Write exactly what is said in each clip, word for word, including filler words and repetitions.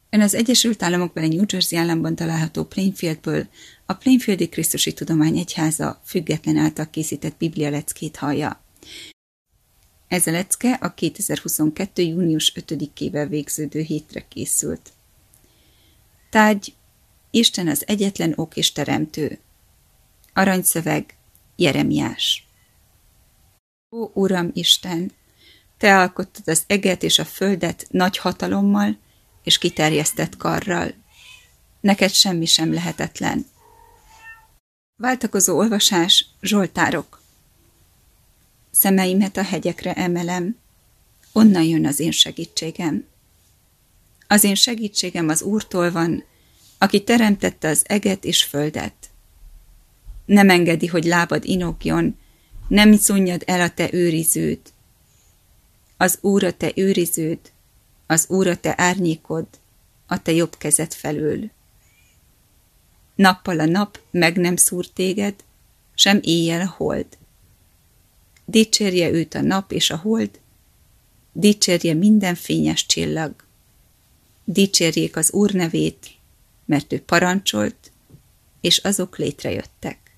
Ön az Egyesült Államokbeli New Jersey államban található Plainfieldből a Plainfieldi Krisztusi Tudomány Egyháza független által készített Biblia leckét hallja. Ez a lecke a kétezer-huszonkettő. június ötödikével végződő hétre készült. Tárgy: Isten az egyetlen ok és teremtő. Aranyszöveg: Jeremiás. Ó, Uram Isten! Te alkottad az eget és a földet nagy hatalommal és kiterjesztett karral. Neked semmi sem lehetetlen. Váltakozó olvasás, zsoltárok. Szemeimet a hegyekre emelem, onnan jön az én segítségem. Az én segítségem az Úrtól van, aki teremtette az eget és földet. Nem engedi, hogy lábad inogjon, nem szunnyad el a te őriződ. Az Úr a te őriződ, az Úr a te árnyékod, a te jobb kezed felől. Nappal a nap meg nem szúr téged, sem éjjel a hold. Dicsérje őt a nap és a hold, dicsérje minden fényes csillag. Dicsérjék az Úr nevét, mert ő parancsolt, és azok létrejöttek.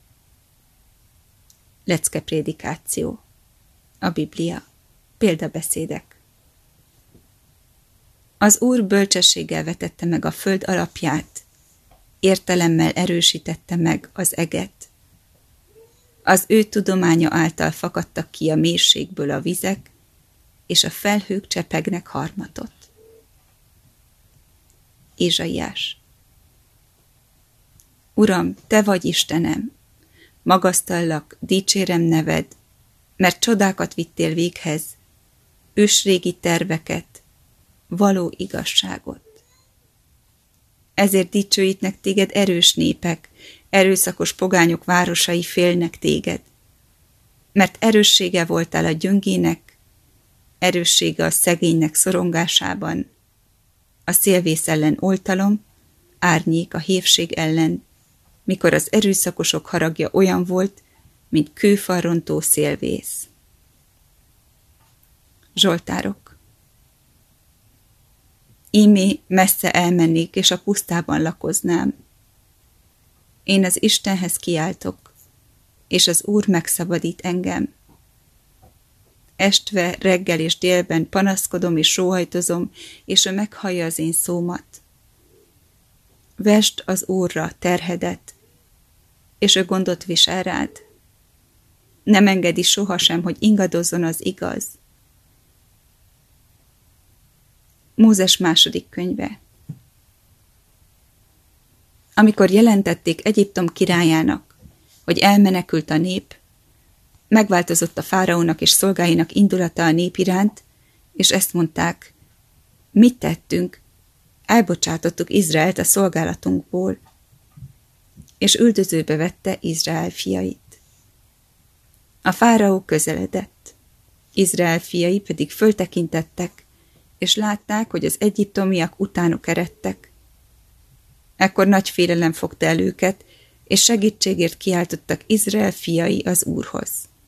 Lecke prédikáció. A Biblia. Példabeszédek. Az Úr bölcsességgel vetette meg a föld alapját, értelemmel erősítette meg az eget. Az ő tudománya által fakadtak ki a mélységből a vizek, és a felhők csepegnek harmatot. Ézsaiás. Uram, te vagy Istenem, magasztallak, dicsérem neved, mert csodákat vittél véghez, ősrégi terveket, való igazságot. Ezért dicsőítnek téged erős népek, erőszakos pogányok városai félnek téged, mert erőssége voltál a gyöngének, erőssége a szegénynek szorongásában, a szélvész ellen oltalom, árnyék a hévség ellen, mikor az erőszakosok haragja olyan volt, mint kőfalrontó szélvész. Zsoltárok. Ímé messze elmennék, és a pusztában lakoznám. Én az Istenhez kiáltok, és az Úr megszabadít engem. Estve, reggel és délben panaszkodom és sóhajtozom, és ő meghallja az én szómat. Vesd az Úrra terhedet, és ő gondot visel rád. Nem engedi sohasem, hogy ingadozzon az igaz. Mózes második könyve. Amikor jelentették Egyiptom királyának, hogy elmenekült a nép, megváltozott a fáraónak és szolgáinak indulata a nép iránt, és ezt mondták: mit tettünk? Elbocsátottuk Izraelt a szolgálatunkból, és üldözőbe vette Izrael fiait. A fáraó közeledett, Izrael fiai pedig föltekintettek, és látták, hogy az egyiptomiak utánuk eredtek. Ekkor nagy félelem fogta el őket, és segítségért kiáltottak Izrael fiai az Úrhoz.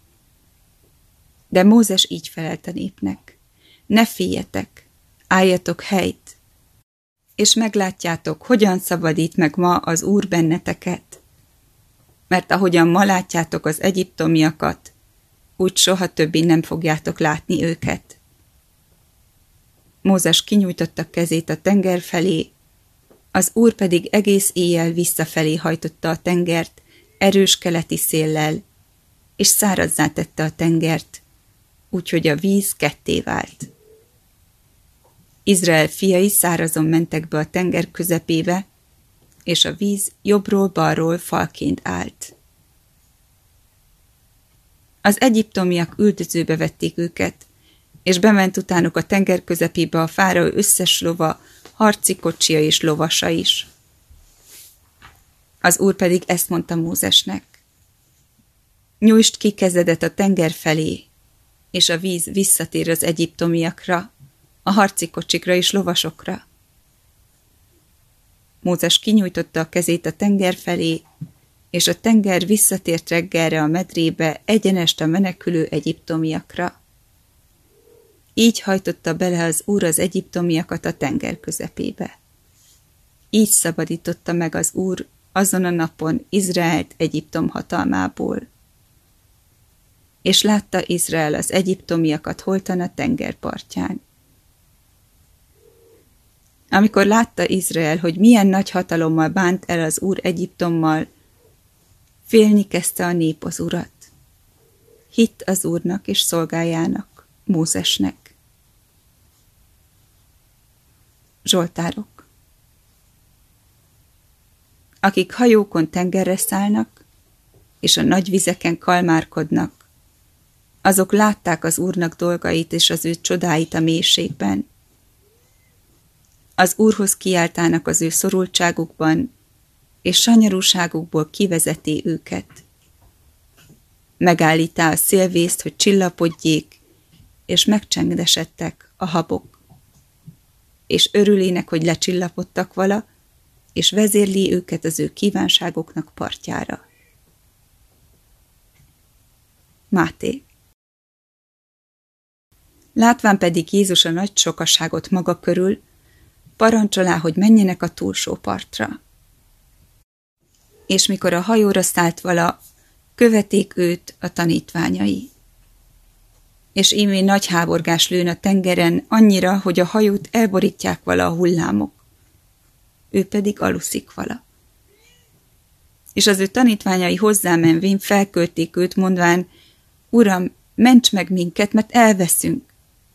De Mózes így felelt a népnek: ne féljetek, álljatok helyt, és meglátjátok, hogyan szabadít meg ma az Úr benneteket. Mert ahogyan ma látjátok az egyiptomiakat, úgy soha többé nem fogjátok látni őket. Mózes kinyújtotta kezét a tenger felé, az Úr pedig egész éjjel visszafelé hajtotta a tengert erős keleti széllel, és szárazzá tette a tengert, úgyhogy a víz ketté vált. Izrael fiai szárazon mentek be a tenger közepébe, és a víz jobbról-balról falként állt. Az egyiptomiak üldözőbe vették őket, és bement utánuk a tenger közepébe a fáraó összes lova, harci kocsia és lovasa is. Az Úr pedig ezt mondta Mózesnek: nyújtsd ki kezedet a tenger felé, és a víz visszatér az egyiptomiakra, a harci kocsikra és lovasokra. Mózes kinyújtotta a kezét a tenger felé, és a tenger visszatért reggelre a medrébe egyenest a menekülő egyiptomiakra. Így hajtotta bele az Úr az egyiptomiakat a tenger közepébe. Így szabadította meg az Úr azon a napon Izraelt Egyiptom hatalmából. És látta Izrael az egyiptomiakat holtan a tengerpartján. Amikor látta Izrael, hogy milyen nagy hatalommal bánt el az Úr Egyiptommal, félni kezdte a nép az Urat. Hitt az Úrnak és szolgájának, Mózesnek. Zsoltárok. Akik hajókon tengerre szállnak, és a nagy vizeken kalmárkodnak, azok látták az Úrnak dolgait és az ő csodáit a mélységben. Az Úrhoz kiáltának az ő szorultságukban, és sanyarúságukból kivezeti őket. Megállítá a szélvészt, hogy csillapodjék, és megcsendesedtek a habok. És örülének, hogy lecsillapodtak vala, és vezérli őket az ő kívánságoknak partjára. Máté. Látván pedig Jézus a nagy sokaságot maga körül, parancsolá, hogy menjenek a túlsó partra. És mikor a hajóra szállt vala, követték őt a tanítványai. És íme nagy háborgás lőn a tengeren, annyira, hogy a hajót elborítják vala a hullámok. Ő pedig aluszik vala. És az ő tanítványai hozzámenvén felkölték őt, mondván, Uram, ments meg minket, mert elveszünk.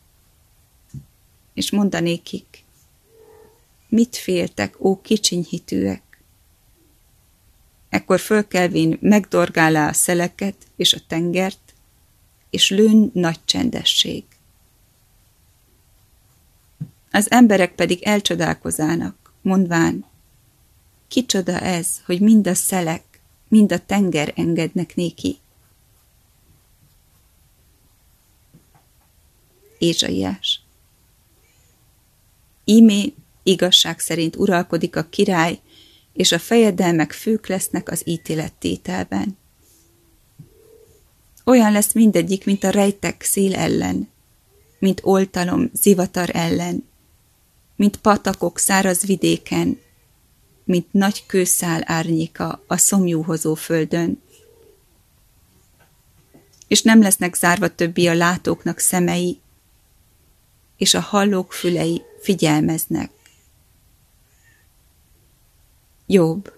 És mondanékik, mit féltek, ó kicsiny hitűek? Ekkor fölkelvén megdorgálá a szeleket és a tengert, és lőn nagy csendesség. Az emberek pedig elcsodálkozának, mondván, kicsoda ez, hogy mind a szelek, mind a tenger engednek néki. Ézsaiás. Ímé igazság szerint uralkodik a király, és a fejedelmek fők lesznek az ítélettételben. Olyan lesz mindegyik, mint a rejtek szél ellen, mint oltalom zivatar ellen, mint patakok száraz vidéken, mint nagy kőszál árnyéka a szomjúhozó földön. És nem lesznek zárva többi a látóknak szemei, és a hallók fülei figyelmeznek. Jobb.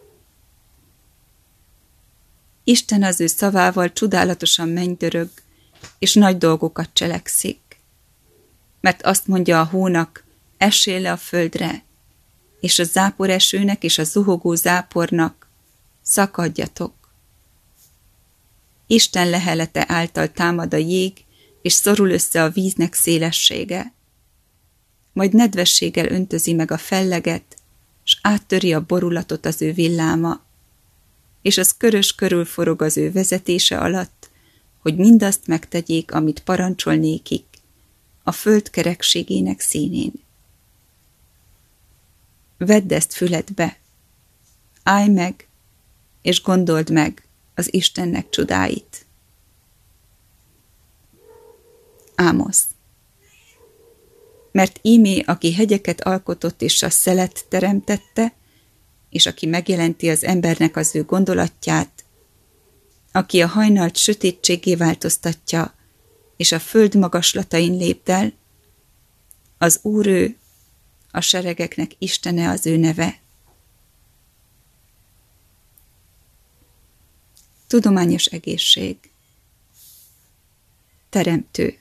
Isten az ő szavával csodálatosan mennydörög, és nagy dolgokat cselekszik. Mert azt mondja a hónak, essél le a földre, és a záporesőnek és a zuhogó zápornak, szakadjatok. Isten lehelete által támad a jég, és szorul össze a víznek szélessége. Majd nedvességgel öntözi meg a felleget, s áttöri a borulatot az ő villáma, és az körös körül forog az ő vezetése alatt, hogy mindazt megtegyék, amit parancsol nékik, a föld kerekségének színén. Vedd ezt füledbe, állj meg, és gondold meg az Istennek csodáit. Ámosz. Mert ímé, aki hegyeket alkotott és a szelet teremtette, és aki megjelenti az embernek az ő gondolatját, aki a hajnalt sötétségé változtatja, és a föld magaslatain lépdel, az Úr ő, a seregeknek Istene az ő neve. Tudományos egészség. Teremtő.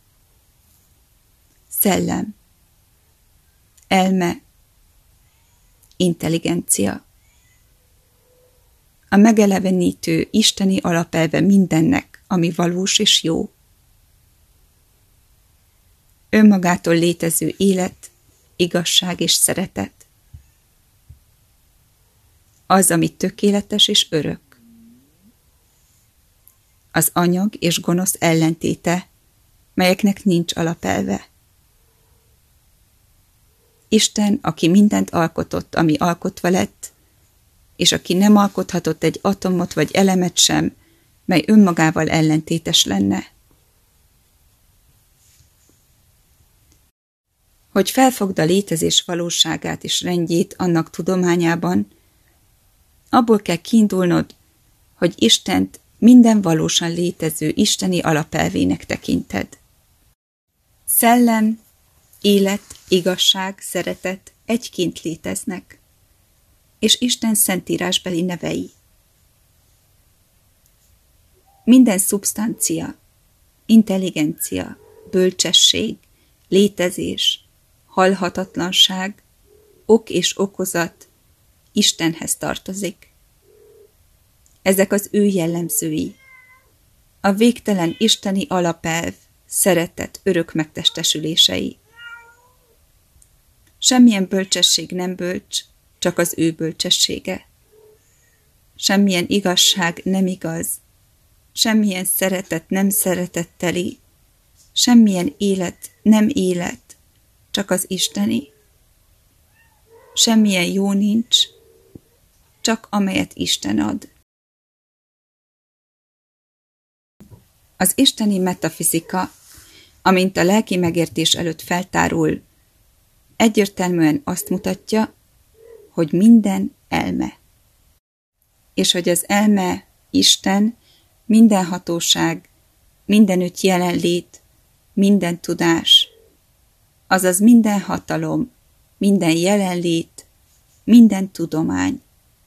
Szellem. Elme. Intelligencia. A megelevenítő isteni alapelve mindennek, ami valós és jó. Önmagától létező élet, igazság és szeretet. Az, ami tökéletes és örök. Az anyag és gonosz ellentéte, melyeknek nincs alapelve. Isten, aki mindent alkotott, ami alkotva lett, és aki nem alkothatott egy atomot vagy elemet sem, mely önmagával ellentétes lenne. hogy felfogd a létezés valóságát és rendjét annak tudományában, abból kell kiindulnod, hogy Istent minden valósan létező isteni alapelvének tekinted. Szellem, élet, igazság, szeretet egyként léteznek, és Isten szentírásbeli nevei. Minden szubstancia, intelligencia, bölcsesség, létezés, halhatatlanság, ok és okozat Istenhez tartozik. Ezek az ő jellemzői. A végtelen isteni alapelv, szeretet örök megtestesülései. Semmilyen bölcsesség nem bölcs, csak az ő bölcsessége. Semmilyen igazság nem igaz, semmilyen szeretet nem szeretetteli, semmilyen élet nem élet, csak az isteni. Semmilyen jó nincs, csak amelyet Isten ad. Az isteni metafizika, amint a lelki megértés előtt feltárul, egyértelműen azt mutatja, hogy minden elme. És hogy az elme Isten, minden hatóság, mindenütt jelenlét, minden tudás, azaz minden hatalom, minden jelenlét, minden tudomány.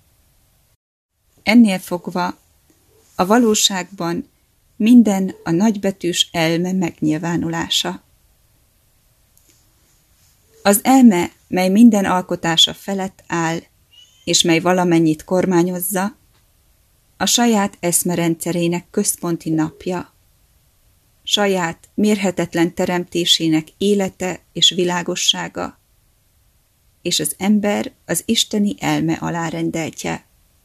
Ennél fogva a valóságban minden a nagybetűs elme megnyilvánulása. Az elme, mely minden alkotása felett áll, és mely valamennyit kormányozza, a saját eszmerendszerének központi napja, saját mérhetetlen teremtésének élete és világossága, és az ember az isteni elme alárendeltje.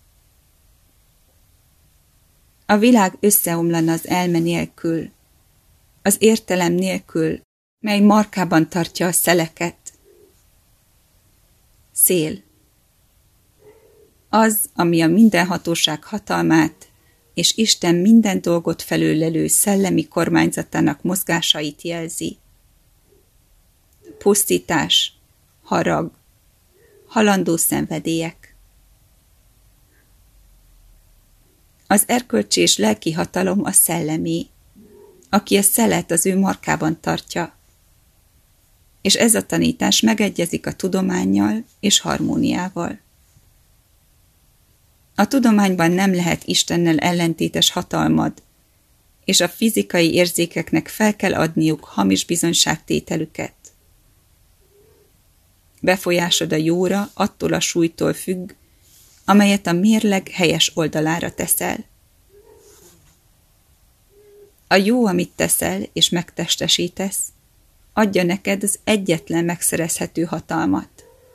A világ összeomlana az elme nélkül, az értelem nélkül, mely markában tartja a szeleket. Szél. Az, ami a mindenhatóság hatalmát és Isten minden dolgot felülelő szellemi kormányzatának mozgásait jelzi. Pusztítás, harag, halandó szenvedélyek. Az erkölcsi és lelki hatalom a szellemé, aki a szelet az ő markában tartja, és ez a tanítás megegyezik a tudománnyal és harmóniával. A tudományban nem lehet Istennel ellentétes hatalmad, és a fizikai érzékeknek fel kell adniuk hamis bizonyságtételüket. Befolyásod a jóra attól a súlytól függ, amelyet a mérleg helyes oldalára teszel. A jó, amit teszel és megtestesítesz, adja neked az egyetlen megszerezhető hatalmat.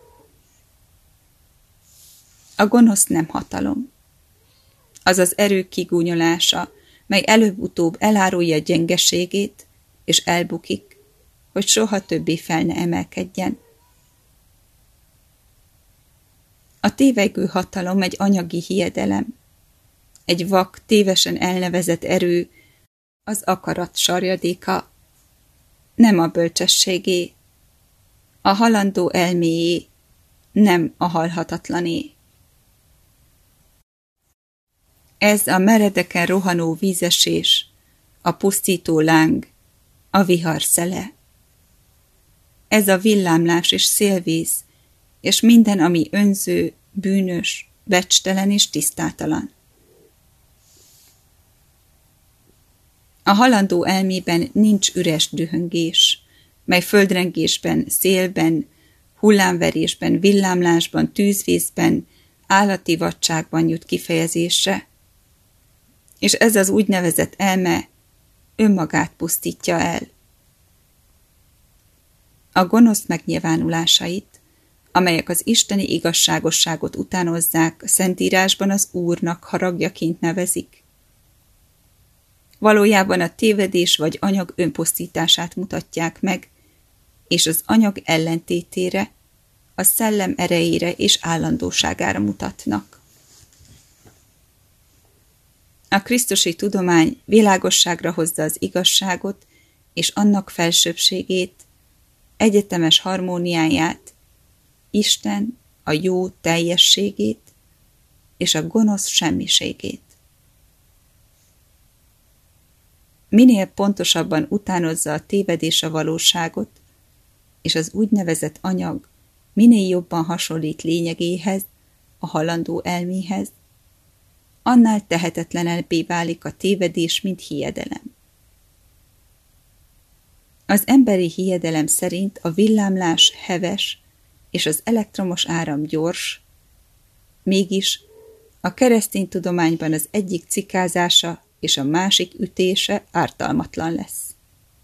A gonosz nem hatalom. Az az erő kigúnyolása, mely előbb-utóbb elárulja gyengeségét, és elbukik, hogy soha többé fel ne emelkedjen. A tévegő hatalom egy anyagi hiedelem, egy vak, tévesen elnevezett erő, az akarat sarjadéka, nem a bölcsességé, a halandó elméjé, nem a halhatatlané. Ez a meredeken rohanó vízesés, a pusztító láng, a vihar szele. Ez a villámlás és szélvíz, és minden, ami önző, bűnös, becstelen és tisztátalan. A halandó elmében nincs üres dühöngés, mely földrengésben, szélben, hullámverésben, villámlásban, tűzvészben, állati vadságban jut kifejezésre, és ez az úgynevezett elme önmagát pusztítja el. A gonosz megnyilvánulásait, amelyek az isteni igazságosságot utánozzák, a Szentírásban az Úrnak haragjaként nevezik. Valójában a tévedés vagy anyag önpusztítását mutatják meg, és az anyag ellentétére, a szellem erejére és állandóságára mutatnak. A krisztusi tudomány világosságra hozza az igazságot és annak felsőbbségét, egyetemes harmóniáját, Isten a jó teljességét és a gonosz semmiségét. Minél pontosabban utánozza a tévedés a valóságot, és az úgynevezett anyag minél jobban hasonlít lényegéhez, a halandó elméhez, annál tehetetlenebbé válik a tévedés, mint hiedelem. Az emberi hiedelem szerint a villámlás heves és az elektromos áram gyors, mégis a keresztény tudományban az egyik cikázása és a másik ütése ártalmatlan lesz.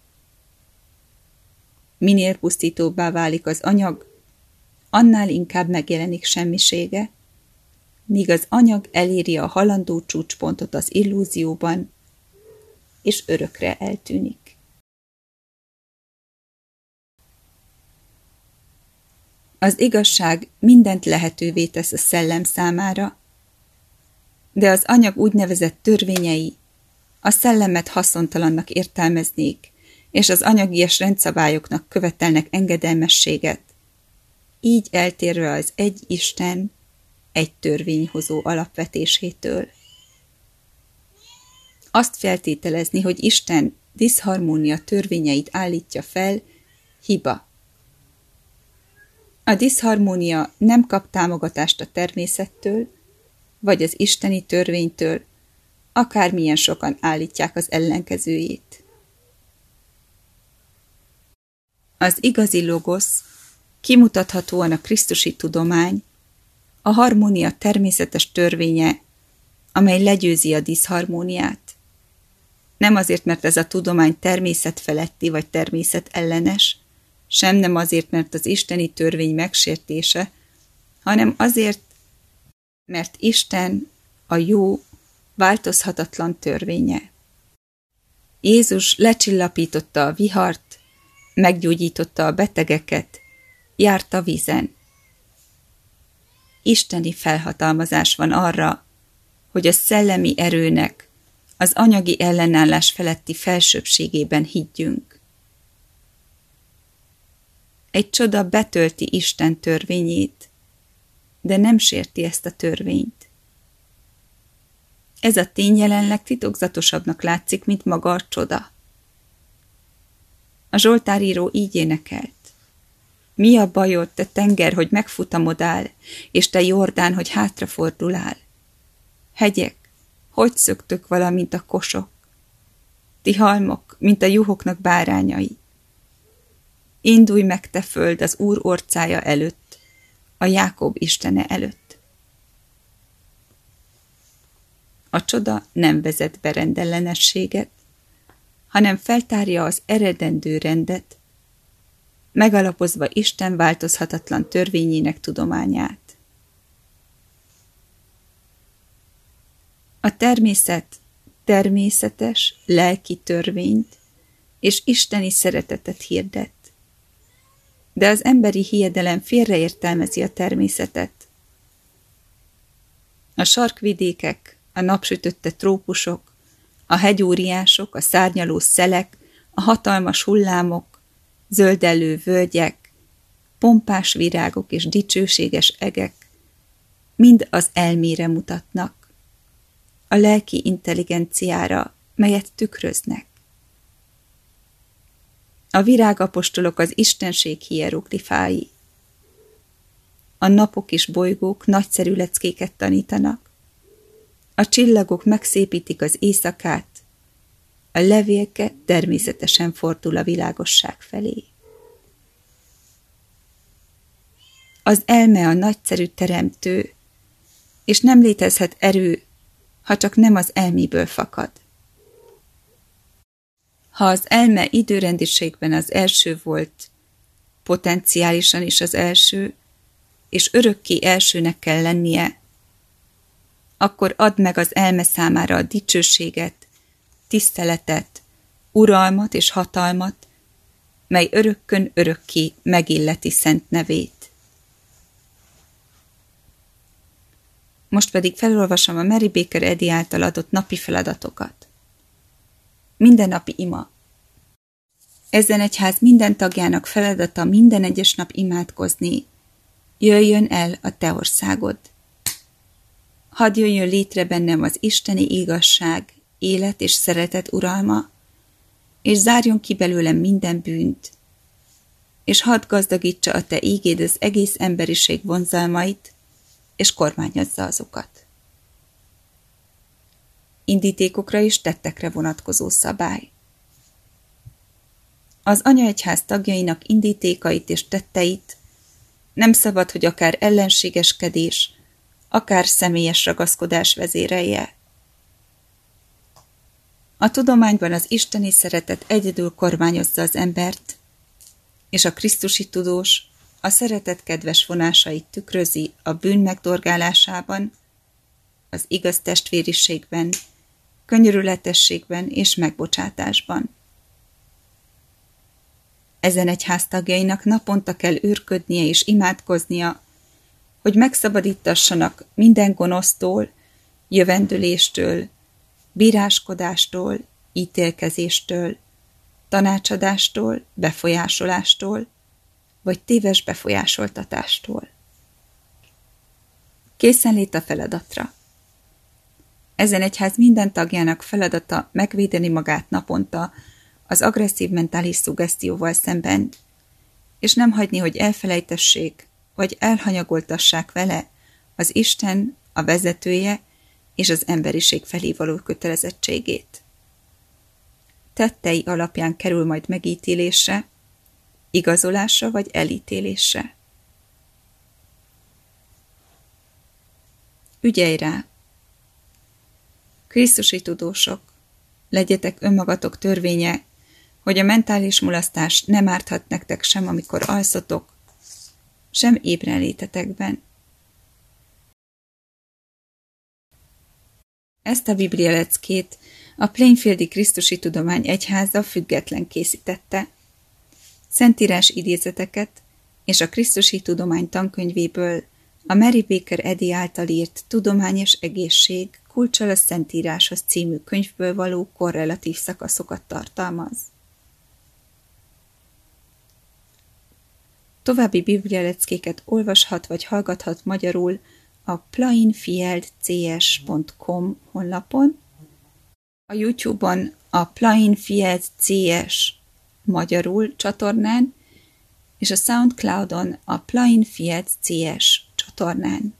Minél pusztítóbbá válik az anyag, annál inkább megjelenik semmisége, míg az anyag eléri a halandó csúcspontot az illúzióban, és örökre eltűnik. Az igazság mindent lehetővé tesz a szellem számára, de az anyag úgynevezett törvényei a szellemet haszontalannak értelmeznék, és az anyagias rendszabályoknak követelnek engedelmességet, így eltérve az egy Isten, egy törvényhozó alapvetésétől. Azt feltételezni, hogy Isten diszharmónia törvényeit állítja fel, hiba. A diszharmónia nem kap támogatást a természettől, vagy az isteni törvénytől, akármilyen sokan állítják az ellenkezőjét. Az igazi logosz, kimutathatóan a krisztusi tudomány, a harmónia természetes törvénye, amely legyőzi a diszharmóniát. Nem azért, mert ez a tudomány természetfeletti vagy természetellenes, sem nem azért, mert az isteni törvény megsértése, hanem azért, mert Isten a jó, változhatatlan törvénye. Jézus lecsillapította a vihart, meggyógyította a betegeket, járt a vízen. Isteni felhatalmazás van arra, hogy a szellemi erőnek az anyagi ellenállás feletti felsőbbségében higgyünk. Egy csoda betölti Isten törvényét, de nem sérti ezt a törvényt. Ez a tény jelenleg titokzatosabbnak látszik, mint maga a csoda. A zsoltáríró így énekelt. Mi a bajod, te tenger, hogy megfutamodál, és te Jordán, hogy hátrafordulál? Hegyek, hogy szöktök valamint a kosok? Ti halmok, mint a juhoknak bárányai. Indulj meg, te föld, az Úr orcája előtt, a Jákob Istene előtt. A csoda nem vezet be rendellenességet, hanem feltárja az eredendő rendet, megalapozva Isten változhatatlan törvényének tudományát. A természet természetes, lelki törvényt és isteni szeretetet hirdet, de az emberi hiedelem félreértelmezi a természetet. A sarkvidékek, a napsütötte trópusok, a hegyóriások, a szárnyaló szelek, a hatalmas hullámok, zöldellő völgyek, pompás virágok és dicsőséges egek mind az elmére mutatnak, a lelki intelligenciára, melyet tükröznek. A virágapostolok az istenség hieroglifái. A napok és bolygók nagyszerű leckéket tanítanak. A csillagok megszépítik az éjszakát. A levélke természetesen fordul a világosság felé. Az elme a nagyszerű teremtő, és nem létezhet erő, ha csak nem az elméből fakad. Ha az elme időrendiségben az első volt, potenciálisan is az első, és örökké elsőnek kell lennie, akkor add meg az elme számára a dicsőséget, tiszteletet, uralmat és hatalmat, mely örökkön örökké megilleti szent nevét. Most pedig felolvasom a Mary Baker Eddy által adott napi feladatokat. Mindennapi ima. Ezen egyház minden tagjának feladata minden egyes nap imádkozni. Jöjjön el a te országod. Hadd jöjjön létre bennem az isteni igazság, élet és szeretet uralma, és zárjon ki belőlem minden bűnt, és hadd gazdagítsa a te ígéd az egész emberiség vonzalmait, és kormányozza azokat. Indítékokra és tettekre vonatkozó szabály. Az anyaegyház tagjainak indítékait és tetteit nem szabad, hogy akár ellenségeskedés, akár személyes ragaszkodás vezérelje. A tudományban az isteni szeretet egyedül kormányozza az embert, és a krisztusi tudós a szeretet kedves vonásait tükrözi a bűn megdorgálásában, az igaz testvériségben, könyörületességben és megbocsátásban. Ezen egyház tagjainak naponta kell őrködnie és imádkoznia, hogy megszabadítassanak minden gonosztól, jövendüléstől, bíráskodástól, ítélkezéstől, tanácsadástól, befolyásolástól, vagy téves befolyásoltatástól. Készenlét a feladatra. Ezen egyház minden tagjának feladata megvédeni magát naponta az agresszív mentális szuggesztióval szemben, és nem hagyni, hogy elfelejtessék, vagy elhanyagoltassák vele az Isten, a vezetője és az emberiség felé való kötelezettségét. Tettei alapján kerül majd megítélésre, igazolásra vagy elítélésre. Ügyelj rá! Krisztusi tudósok, legyetek önmagatok törvénye, hogy a mentális mulasztás nem árthat nektek sem, amikor alszotok, sem ébrenlétetekben. Ezt a biblialeckét a Plainfieldi Krisztusi Tudomány Egyháza független készítette. Szentírás idézeteket és a Krisztusi Tudomány tankönyvéből a Mary Baker Eddy által írt Tudományos egészség kulccsal a Szentíráshoz című könyvből való korrelatív szakaszokat tartalmaz. További biblialeckéket olvashat vagy hallgathat magyarul a plainfield c s pont com honlapon, a YouTube-on a Plainfield C S magyarul csatornán, és a SoundCloud-on a Plainfield C S csatornán.